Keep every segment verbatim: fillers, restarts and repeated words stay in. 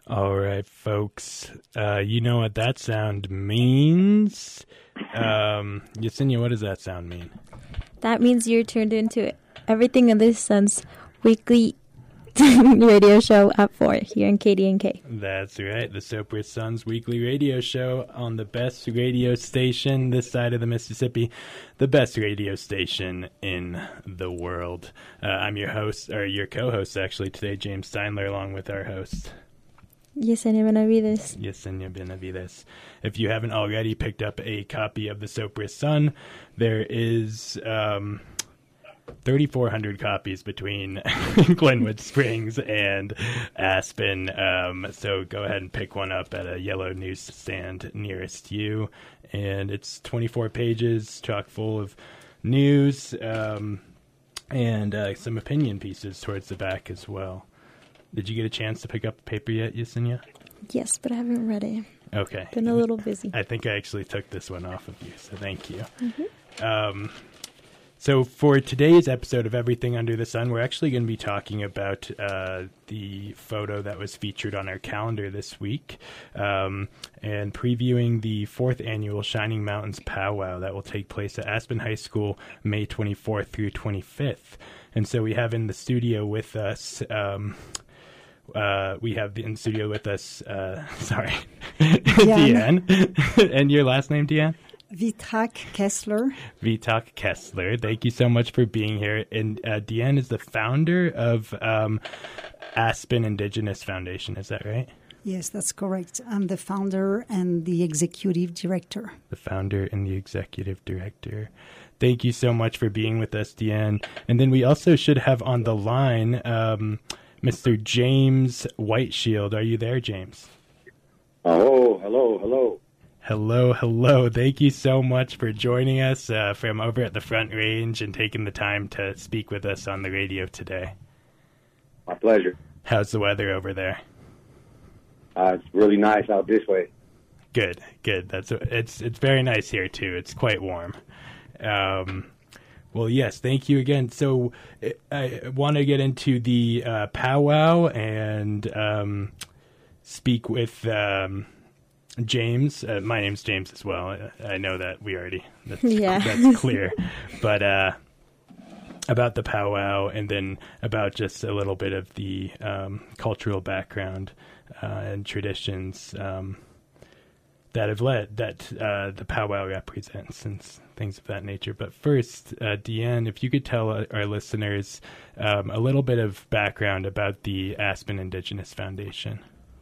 All right, folks. Uh, you know what that sound means. Um, Yesenia, what does that sound mean? That means you're turned into Everything Under the Sun's weekly radio show at four here in K D N K. That's right. The Soper Sons weekly radio show on the best radio station this side of the Mississippi, the best radio station in the world. Uh, I'm your host, or your co-host actually today, James Steinler, along with our host, Yesenia Benavides. Yesenia Benavides. If you haven't already picked up a copy of the Soper Sun, there is um, thirty-four hundred copies between Glenwood Springs and Aspen. Um, so go ahead and pick one up at a yellow newsstand nearest you. And it's twenty-four pages, chock full of news um, and uh, some opinion pieces towards the back as well. Did you get a chance to pick up the paper yet, Yesenia? Yes, but I haven't read it. Okay. Been a little busy. I think I actually took this one off of you, so thank you. Mm-hmm. Um, so for today's episode of Everything Under the Sun, we're actually going to be talking about uh, the photo that was featured on our calendar this week um, and previewing the fourth annual Shining Mountains Powwow that will take place at Aspen High School May twenty-fourth through twenty-fifth. And so we have in the studio with us... Um, Uh, we have in the studio with us, uh, sorry, Deanne. And your last name, Deanne? Vitak Kessler. Vitak Kessler. Thank you so much for being here. And uh, Deanne is the founder of um, Aspen Indigenous Foundation. Is that right? Yes, that's correct. I'm the founder and the executive director. The founder and the executive director. Thank you so much for being with us, Deanne. And then we also should have on the line... Um, Mister James Whiteshield. Are you there, James? Oh, hello, hello. Hello, hello. Thank you so much for joining us uh, from over at the Front Range and taking the time to speak with us on the radio today. My pleasure. How's the weather over there? Uh, it's really nice out this way. Good, good. That's it's it's very nice here too. It's quite warm. Um, Well, yes, thank you again. So I want to get into the uh, powwow and um, speak with um, James. Uh, my name's James as well. I know that we already, that's, yeah. that's clear. But uh, about the powwow and then about just a little bit of the um, cultural background uh, and traditions um, that have led, that uh, the powwow represents and things of that nature. But first, uh, Deanne, if you could tell our listeners um, a little bit of background about the Aspen Indigenous Foundation.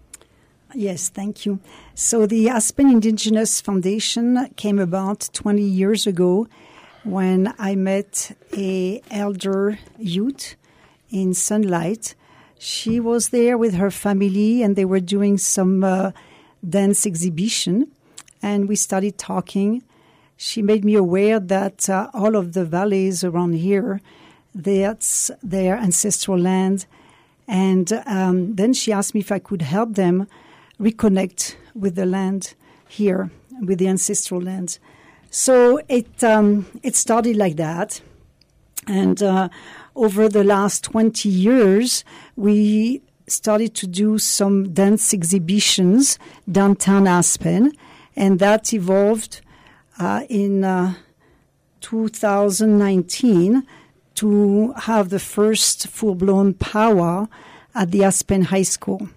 Yes, thank you. So the Aspen Indigenous Foundation came about twenty years ago when I met a elder youth in Sunlight. She was there with her family and they were doing some uh, dance exhibition, and we started talking. She made me aware that uh, all of the valleys around here, that's their ancestral land. And um, then she asked me if I could help them reconnect with the land here, with the ancestral land. So it um, it started like that. And uh, over the last twenty years, we started to do some dance exhibitions downtown Aspen, and that evolved uh, in uh, two thousand nineteen to have the first full-blown powwow at the Aspen High School.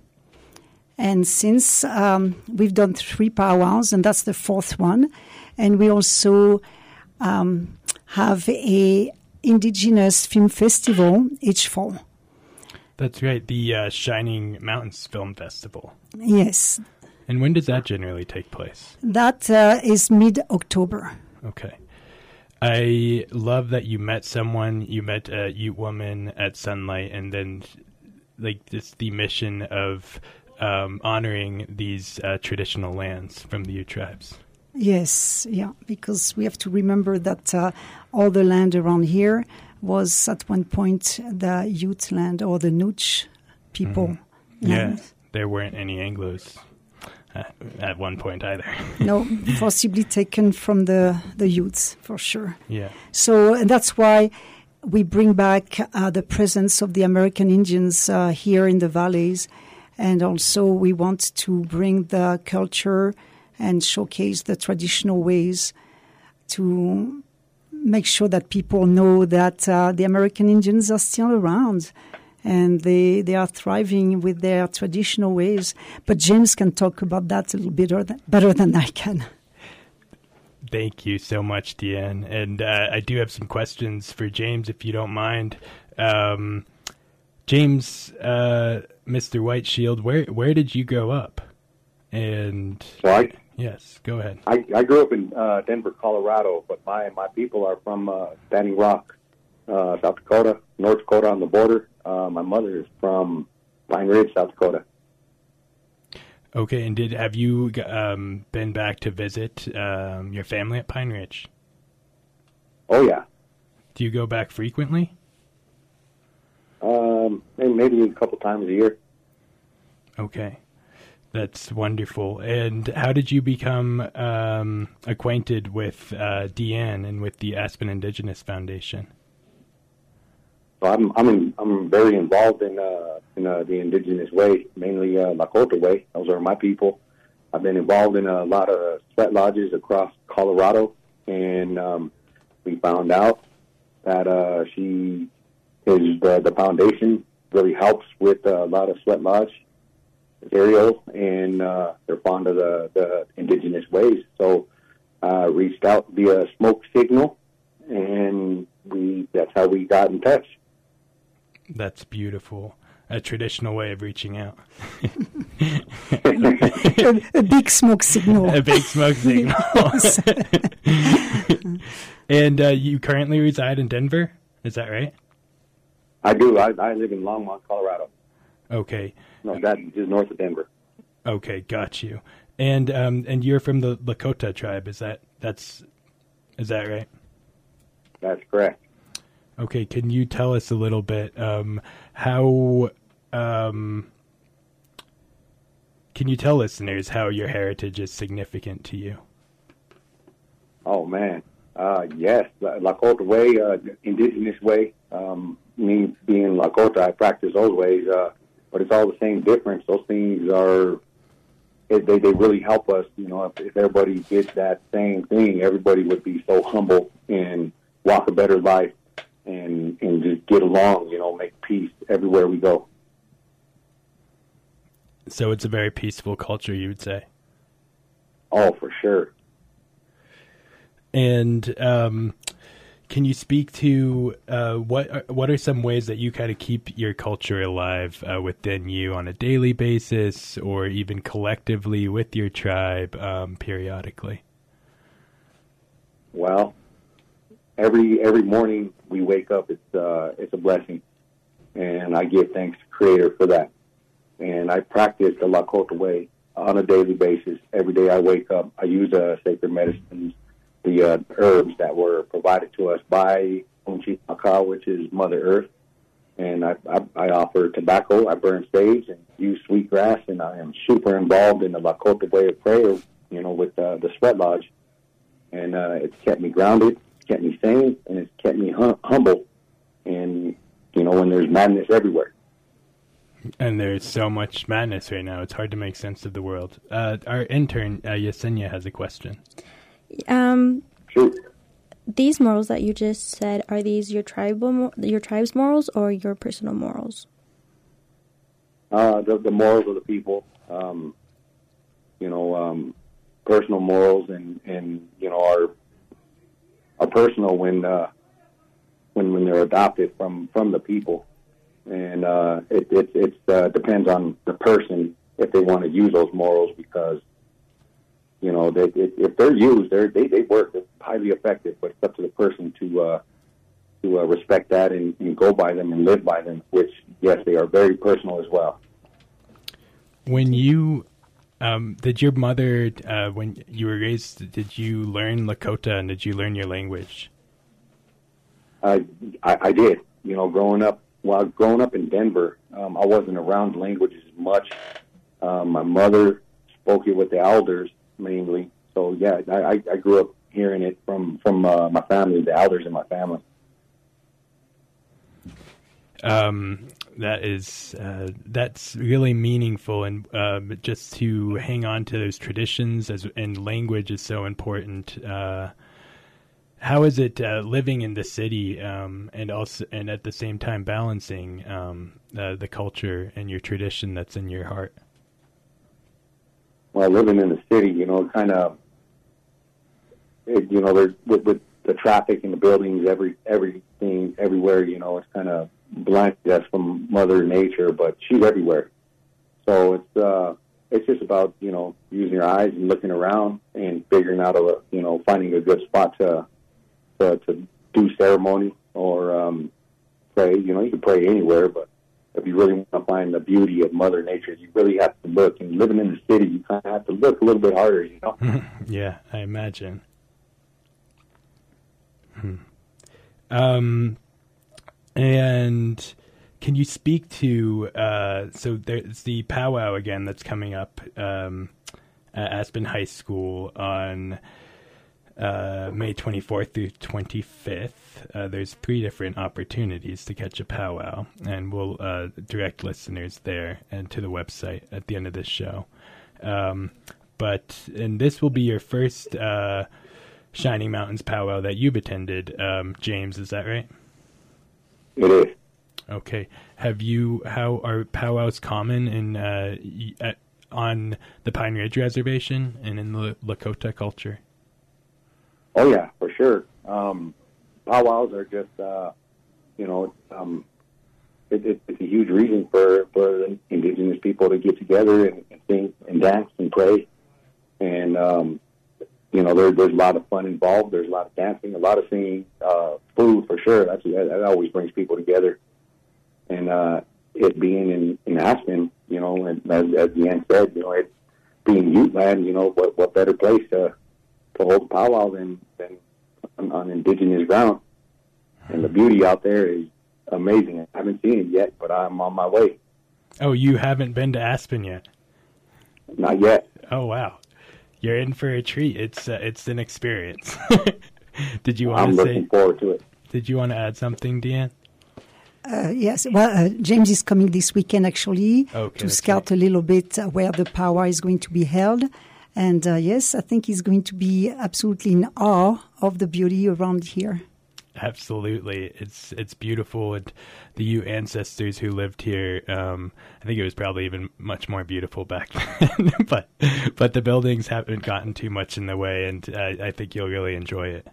And since um, we've done three powwows, and that's the fourth one, and we also um, have a Indigenous Film Festival each fall. That's right, the uh, Shining Mountains Film Festival. Yes. And when does that generally take place? That uh, is mid-October. Okay. I love that you met someone, you met a Ute woman at Sunlight, and then like this the mission of um, honoring these uh, traditional lands from the Ute tribes. Yes, yeah, because we have to remember that uh, all the land around here was at one point the Ute land or the Nooch people. Mm-hmm. Yeah, there weren't any Anglos uh, at one point either. No, possibly taken from the, the Utes, for sure. Yeah. So and that's why we bring back uh, the presence of the American Indians uh, here in the valleys And also we want to bring the culture and showcase the traditional ways to make sure that people know that uh, the American Indians are still around and they they are thriving with their traditional ways. But James can talk about that a little bit better than, better than I can. Thank you so much, Deanne. And uh, I do have some questions for James, if you don't mind. Um, James, uh, Mister Whiteshield, where where did you grow up? And So I, yes, go ahead. I, I grew up in uh, Denver, Colorado, but my, my people are from uh, Standing Rock, uh, South Dakota, North Dakota on the border. Uh, my mother is from Pine Ridge, South Dakota. Okay, and did have you um, been back to visit um, your family at Pine Ridge? Oh, yeah. Do you go back frequently? Um, maybe a couple times a year. Okay, that's wonderful. And how did you become um, acquainted with uh, Deanne and with the Aspen Indigenous Foundation? So I'm I'm in, I'm very involved in uh, in uh, the indigenous way, mainly uh, Lakota way. Those are my people. I've been involved in a lot of sweat lodges across Colorado, and um, we found out that uh, she is the, the foundation really helps with uh, a lot of sweat lodge material, and uh, they're fond of the, the indigenous ways. So I uh, reached out via smoke signal, and we that's how we got in touch. That's beautiful. A traditional way of reaching out. a, a big smoke signal. A big smoke signal. And uh, you currently reside in Denver? Is that right? I do. I, I live in Longmont, Colorado. Okay. No, that's just north of Denver. Okay, got you. And um, and you're from the Lakota tribe. Is that that's is that right? That's correct. Okay, can you tell us a little bit um, how um, can you tell listeners how your heritage is significant to you? Oh man, uh, yes, Lakota way, uh, indigenous way. Um, me being Lakota, I practice those ways, uh, but it's all the same difference. Those things are it, they they really help us. You know, if, if everybody did that same thing, everybody would be so humble and walk a better life. And, and just get along, you know, make peace everywhere we go. So it's a very peaceful culture, you would say? Oh, for sure. And um, can you speak to uh, what are, what are some ways that you kind of keep your culture alive uh, within you on a daily basis, or even collectively with your tribe um, periodically? Well, every every morning we wake up, it's uh, it's a blessing, and I give thanks to Creator for that. And I practice the Lakota way on a daily basis. Every day I wake up, I use uh, sacred medicines, the uh, herbs that were provided to us by Onchi Maka, which is Mother Earth. And I, I, I offer tobacco, I burn sage, and use sweet grass, and I am super involved in the Lakota way of prayer, you know, with uh, the sweat lodge. And uh, it's kept me grounded, it's kept me sane, and it's kept me hum- humble. And, you know, when there's madness everywhere. And there's so much madness right now, it's hard to make sense of the world. Uh, our intern, uh, Yesenia, has a question. Um, Sure. These morals that you just said, are these your tribal, your tribe's morals or your personal morals? Uh, the, the morals of the people, um, you know, um, personal morals, and, and you know, are are personal when uh, when when they're adopted from, from the people, and uh, it it it uh, depends on the person if they want to use those morals, because you know they, it, if they're used, they're, they they work, they're highly effective, but it's up to the person to uh, to uh, respect that and, and go by them and live by them. Which yes, they are very personal as well. When you, um, did your mother, uh, when you were raised, did you learn Lakota and did you learn your language? I, I, I did. You know, growing up, while growing up in Denver, um, I wasn't around languages much. Um, my mother spoke it with the elders mainly. So yeah, I, I grew up hearing it from from uh, my family, the elders in my family. Um, that is uh, that's really meaningful, and uh, just to hang on to those traditions, as and language is so important. Uh, how is it uh, living in the city, um, and also and at the same time balancing um, uh, the culture and your tradition that's in your heart? Well, living in the city, you know, kind of, you know, there's with, with the traffic and the buildings, every everything everywhere, you know, it's kind of blinded us from Mother Nature, but she's everywhere. So it's uh, it's just about, you know, using your eyes and looking around and figuring out a, you know, finding a good spot to to, to do ceremony or um, pray. You know, you can pray anywhere, but if you really want to find the beauty of Mother Nature, you really have to look. And living in the city, you kind of have to look a little bit harder, you know. Yeah, I imagine. Hmm. Um. And can you speak to, uh, so there's the powwow again that's coming up um, at Aspen High School on uh, May twenty-fourth through twenty-fifth. Uh, there's three different opportunities to catch a powwow, and we'll uh, direct listeners there and to the website at the end of this show. Um, but, and this will be your first uh, Shining Mountains powwow that you've attended, um, James, is that right? It is. Okay. Have you? How are powwows common in uh, y- at, on the Pine Ridge Reservation and in the Lakota culture? Oh yeah, for sure. Um, powwows are just, uh, you know, um, it, it, it's a huge reason for for the indigenous people to get together and, and sing and dance and pray, and um, you know, there, there's a lot of fun involved. There's a lot of dancing, a lot of singing, uh, food for sure. That's that, that always brings people together. And uh, it being in, in Aspen, you know, and as, as Deanne said, you know, it being Ute land, you know, what what better place to to hold a powwow than than on, on indigenous ground? And the beauty out there is amazing. I haven't seen it yet, but I'm on my way. Oh, you haven't been to Aspen yet? Not yet. Oh wow. You're in for a treat. It's uh, it's an experience. Did you want I'm to say? looking forward to it. Did you want to add something, Deanne? Uh, yes, well, uh, James is coming this weekend actually Okay, to that's scout right. a little bit uh, where the powwow is going to be held. And uh, yes, I think he's going to be absolutely in awe of the beauty around here. Absolutely, it's it's beautiful, and the Ute ancestors who lived here. Um, I think it was probably even much more beautiful back then. but but the buildings haven't gotten too much in the way, and I, I think you'll really enjoy it.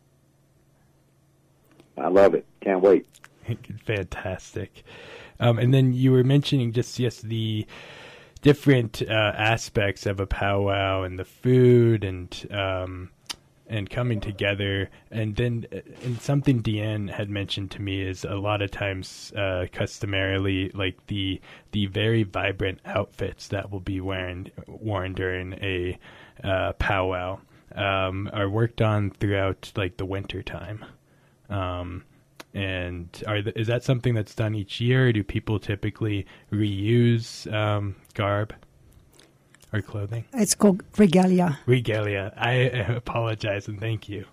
I love it. Can't wait. Fantastic. Um, and then you were mentioning just yes the different uh, aspects of a powwow and the food and. Um, and coming together, and then and something Deanne had mentioned to me is a lot of times uh, customarily like the the very vibrant outfits that will be wearing worn during a uh, powwow um, are worked on throughout like the winter time. Um, and are th- is that something that's done each year? Or do people typically reuse um, garb? Or clothing? It's called regalia. Regalia. I apologize and thank you.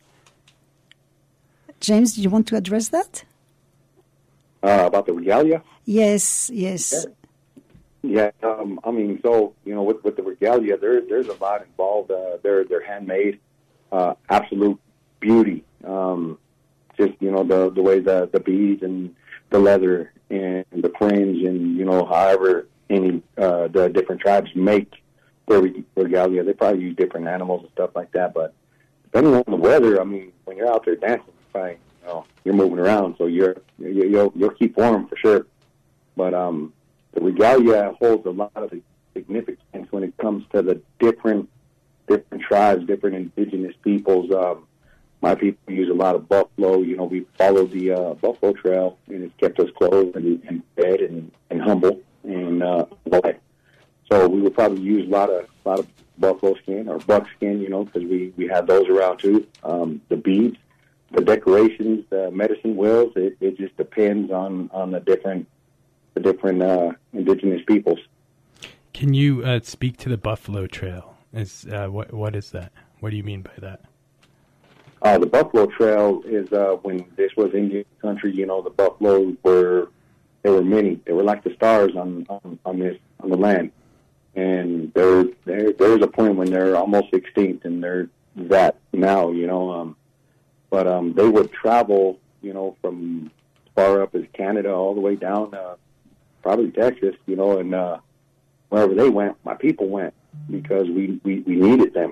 James, do you want to address that? Uh, about the regalia? Yes, yes. Yeah, um, I mean, so, you know, with, with the regalia, there, there's a lot involved. Uh, they're, they're handmade, uh, absolute beauty. Um, just, you know, the, the way the, the beads and the leather and the fringe and, you know, however any uh, the different tribes make their regalia. They probably use different animals and stuff like that. But depending on the weather, I mean, when you're out there dancing, you probably, you know, you're moving around, so you're you, you'll you'll keep warm for sure. But um, the regalia holds a lot of significance when it comes to the different different tribes, different indigenous peoples. Um, my people use a lot of buffalo. You know, we follow the uh, buffalo trail, and it's kept us clothed and, and fed and, and humble. And uh, so we would probably use a lot of a lot of buffalo skin or buck skin, you know, because we, we have those around too. Um, the beads, the decorations, the medicine wheels. It, it just depends on, on the different the different uh, indigenous peoples. Can you uh, speak to the Buffalo Trail? Is uh, what what is that? What do you mean by that? Uh, the Buffalo Trail is uh, when this was Indian country. You know, the buffaloes were. there were many. They were like the stars on on, on this on the land. And there, there, there's a point when they're almost extinct, and they're that now, you know. Um, but um, they would travel, you know, from far up as Canada all the way down, uh, probably Texas, you know, and uh, wherever they went, my people went because we, we, we needed them,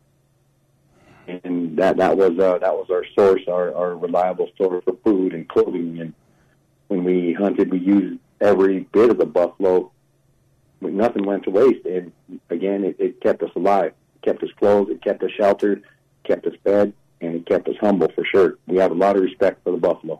and that that was uh, that was our source, our, our reliable source for food and clothing. And when we hunted, we used every bit of the buffalo. Nothing went to waste, and again, it, it kept us alive, it kept us clothed, it kept us sheltered, kept us fed, and it kept us humble for sure. We have a lot of respect for the buffalo.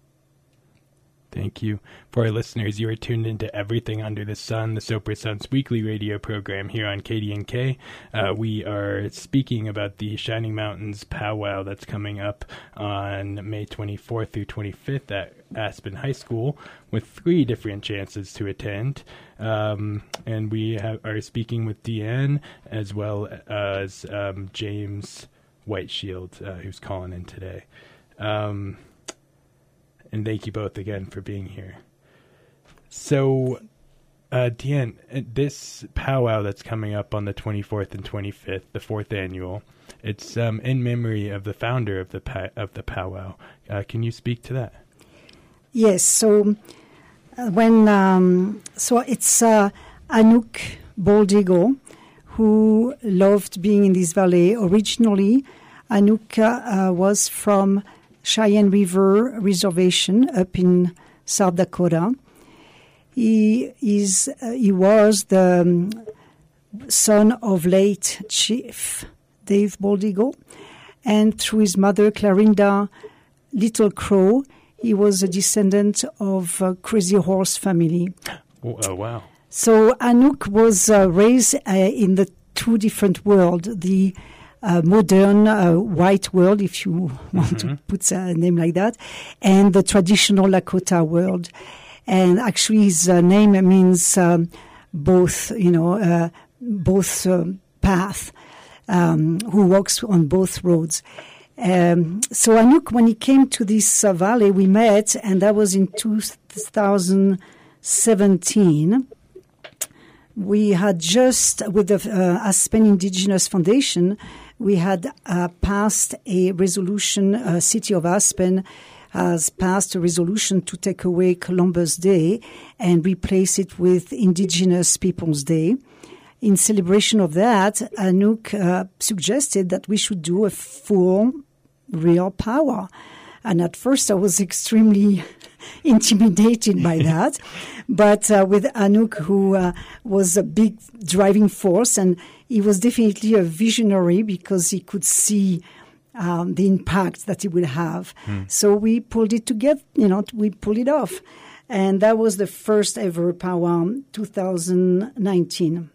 Thank you. For our listeners, you are tuned into Everything Under the Sun, the Sopris Sons weekly radio program here on K D N K. Uh, we are speaking about the Shining Mountains powwow that's coming up on May twenty-fourth through twenty-fifth at Aspen High School, with three different chances to attend. Um, and we have, are speaking with Deanne as well as um, James Whiteshield, uh, who's calling in today. Um, and thank you both again for being here. So, uh, Deanne, this powwow that's coming up on the twenty-fourth and twenty-fifth, the fourth annual, it's um, in memory of the founder of the pa- of the powwow. Uh, can you speak to that? Yes. So uh, when um, so it's uh, Anouk Bald-Eagle, who loved being in this valley. Originally, Anouk uh, was from Cheyenne River Reservation up in South Dakota. He is uh, he was the um, son of late Chief Dave Bald-Eagle, and through his mother Clarinda Little Crow, he was a descendant of uh, Crazy Horse family. Oh, oh wow! So Anouk was uh, raised uh, in the two different worlds, the uh, modern uh, white world, if you want mm-hmm. to put a name like that, and the traditional Lakota world. And actually his uh, name means um, both, you know, uh, both uh, path, um, who walks on both roads. Um, so Anouk, when he came to this uh, valley, we met, and that was in two thousand seventeen. We had just, with the uh, Aspen Indigenous Foundation, we had uh, passed a resolution, uh, City of Aspen has passed a resolution to take away Columbus Day and replace it with Indigenous Peoples Day. In celebration of that, Anouk uh, suggested that we should do a full real powwow. And at first I was extremely intimidated by that. But uh, with Anouk, who uh, was a big driving force, and he was definitely a visionary because he could see um, the impact that it would have. Hmm. So we pulled it together, you know, we pulled it off. And that was the first ever powwow, two thousand nineteen.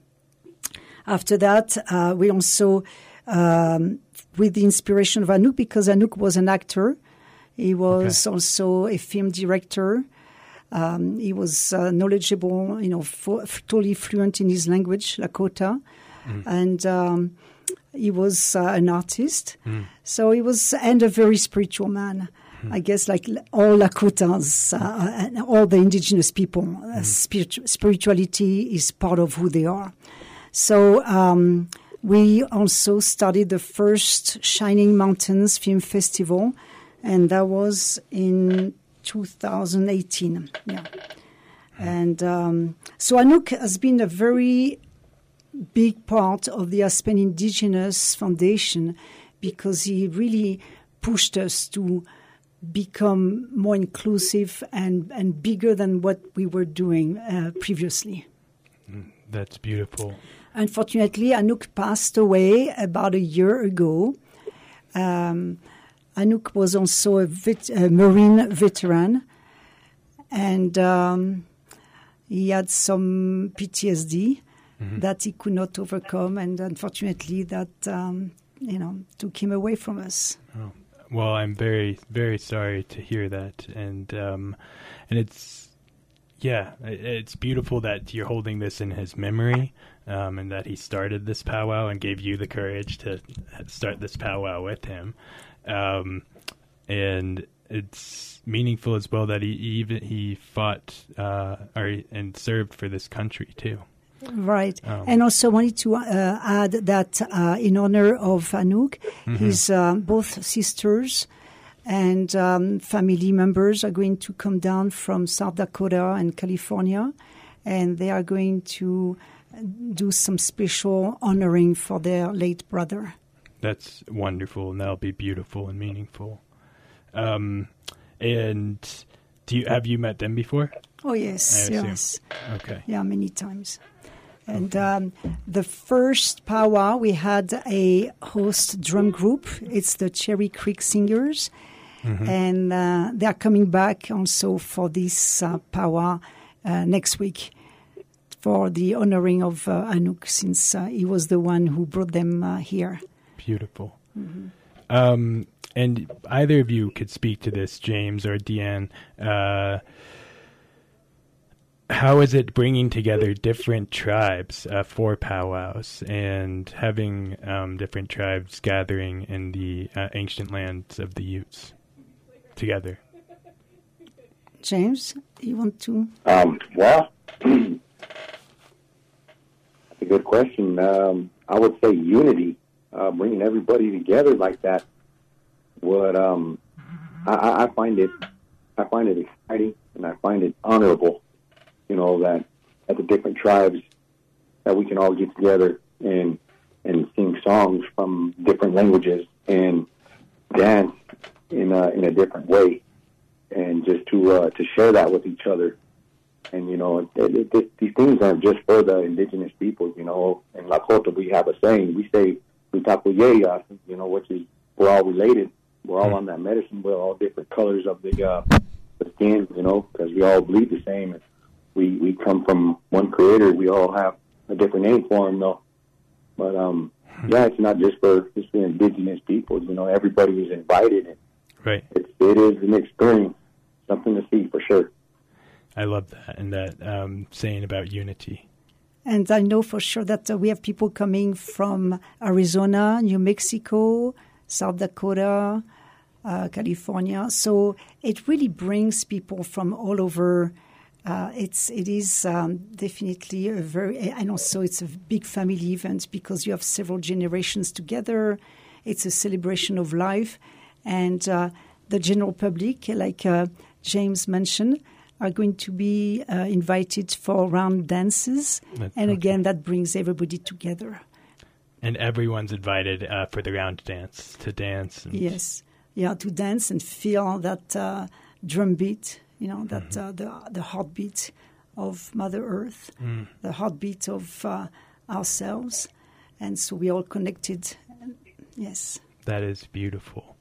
After that, uh, we also, um, with the inspiration of Anouk, because Anouk was an actor, he was okay. also a film director. Um, he was uh, knowledgeable, you know, fo- totally fluent in his language, Lakota, mm. and um, he was uh, an artist. Mm. So he was, and a very spiritual man. Mm. I guess, like all Lakotas uh, and all the indigenous people, mm. uh, spiritu- spirituality is part of who they are. So um, we also started the first Shining Mountains Film Festival, and that was in two thousand eighteen. Yeah. And um, so Anouk has been a very big part of the Aspen Indigenous Foundation because he really pushed us to become more inclusive and, and bigger than what we were doing uh, previously. That's beautiful. Unfortunately, Anouk passed away about a year ago. Um, Anouk was also a, vet, a Marine veteran, and um, he had some P T S D mm-hmm. that he could not overcome, and unfortunately, that um, you know took him away from us. Oh. Well, I'm very, very sorry to hear that, and um, and it's yeah, it's beautiful that you're holding this in his memory, um, and that he started this powwow and gave you the courage to start this powwow with him. Um, and it's meaningful as well that he even he fought uh, or and served for this country too. Right. Um, and also wanted to uh, add that uh, in honor of Anouk, mm-hmm. his uh, both sisters and um, family members are going to come down from South Dakota and California, and they are going to do some special honoring for their late brother. That's wonderful, and that'll be beautiful and meaningful. Um, and do you have you met them before? Oh, yes, I assume. yes. Okay. Yeah, many times. And um, the first powwow, we had a host drum group. It's the Cherry Creek Singers. Mm-hmm. And uh, they are coming back also for this uh, powwow uh, next week for the honoring of uh, Anouk, since uh, he was the one who brought them uh, here. Beautiful. Mm-hmm. Um, and either of you could speak to this, James or Deanne. Uh, how is it bringing together different tribes uh, for powwows and having um, different tribes gathering in the uh, ancient lands of the Utes together? James, you want to? Um, well, that's a good question. Um, I would say unity, uh, bringing everybody together like that. Would um, I, I find it, I find it exciting, and I find it honorable. You know, that at the different tribes that we can all get together and and sing songs from different languages and dance in a, in a different way, and just to uh, to share that with each other. And you know, it, it, it, these things aren't just for the indigenous people. You know, in Lakota we have a saying. We say "Utakuyeya," you know, which is we're all related. We're all on that medicine. We're all different colors of the uh, the skin. You know, because we all bleed the same. And, We we come from one creator. We all have a different name for him, though. But um, yeah, it's not just for just the indigenous people. You know, everybody is invited. And right. It's it is an experience, something to see for sure. I love that, and that um, saying about unity. And I know for sure that uh, we have people coming from Arizona, New Mexico, South Dakota, uh, California. So it really brings people from all over. Uh, it's it is um, definitely a very, and also it's a big family event because you have several generations together. It's a celebration of life, and uh, the general public, like uh, James mentioned, are going to be uh, invited for round dances, That's and okay. again that brings everybody together. And everyone's invited uh, for the round dance to dance. And Yes, yeah, to dance and feel that uh, drum beat. You know, that mm-hmm. uh, the the heartbeat of Mother Earth, mm. the heartbeat of uh, ourselves. And so we all connected. Yes. That is beautiful.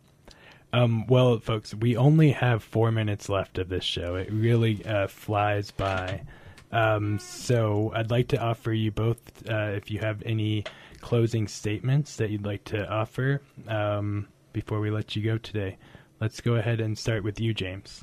Um, well, folks, we only have four minutes left of this show. It really uh, flies by. Um, so I'd like to offer you both, uh, if you have any closing statements that you'd like to offer um, before we let you go today. Let's go ahead and start with you, James.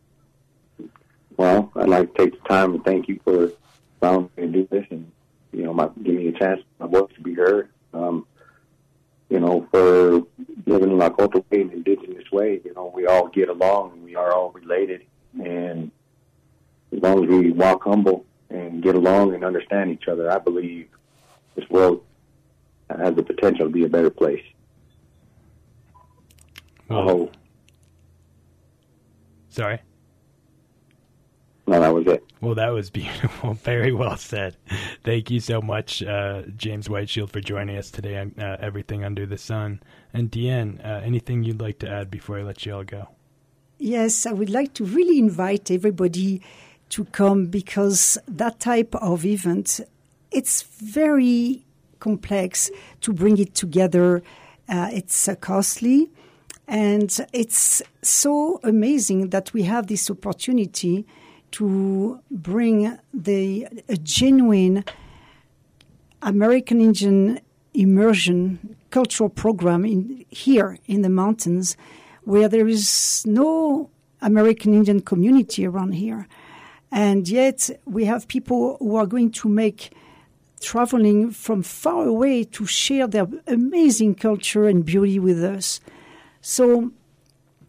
Well, I'd like to take the time to thank you for allowing me to do this and, you know, my, give me a chance for my voice to be heard. Um, you know, for living in Lakota way, an indigenous way, you know, we all get along and we are all related. And as long as we walk humble and get along and understand each other, I believe this world has the potential to be a better place. Well, oh. Sorry? No, that was it. Well, that was beautiful. Very well said. Thank you so much, uh, James Whiteshield, for joining us today on uh, Everything Under the Sun. And Deanne, uh, anything you'd like to add before I let you all go? Yes, I would like to really invite everybody to come because that type of event, it's very complex to bring it together. Uh, it's uh, costly. And it's so amazing that we have this opportunity to bring the a genuine American Indian immersion cultural program in here in the mountains, where there is no American Indian community around here, and yet we have people who are going to make traveling from far away to share their amazing culture and beauty with us. So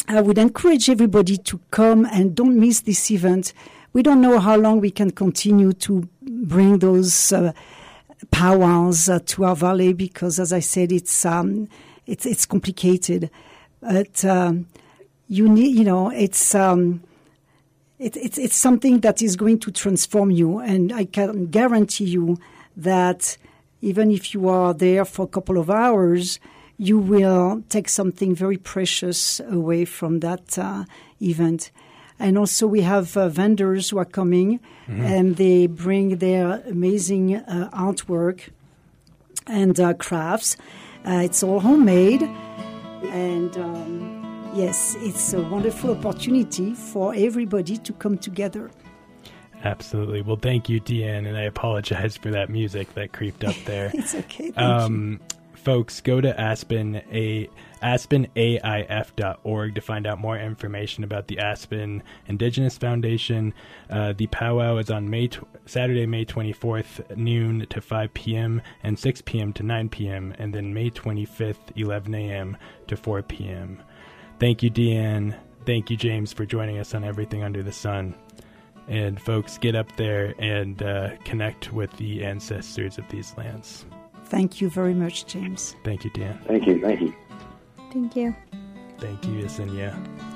I would encourage everybody to come and don't miss this event. We don't know how long we can continue to bring those uh, powwows uh, to our valley because, as I said, it's um, it's it's complicated. But um, you need, you know, it's um, it, it's it's something that is going to transform you, and I can guarantee you that even if you are there for a couple of hours, you will take something very precious away from that uh, event. And also we have uh, vendors who are coming, mm-hmm. and they bring their amazing uh, artwork and uh, crafts. Uh, it's all homemade. And um, yes, it's a wonderful opportunity for everybody to come together. Absolutely. Well, thank you, Deanne, and I apologize for that music that creeped up there. It's okay. Thank um, you. Folks, go to Aspen, a, aspen A I F dot org to find out more information about the Aspen Indigenous Foundation. Uh, the powwow is on May tw- Saturday, May twenty-fourth, noon to five p.m. and six p.m. to nine p.m., and then May twenty-fifth, eleven a.m. to four p.m. Thank you, Deanne. Thank you, James, for joining us on Everything Under the Sun. And folks, get up there and uh, connect with the ancestors of these lands. Thank you very much, James. Thank you, Dan. Thank you. Thank you. Thank you. Thank you, Yesenia.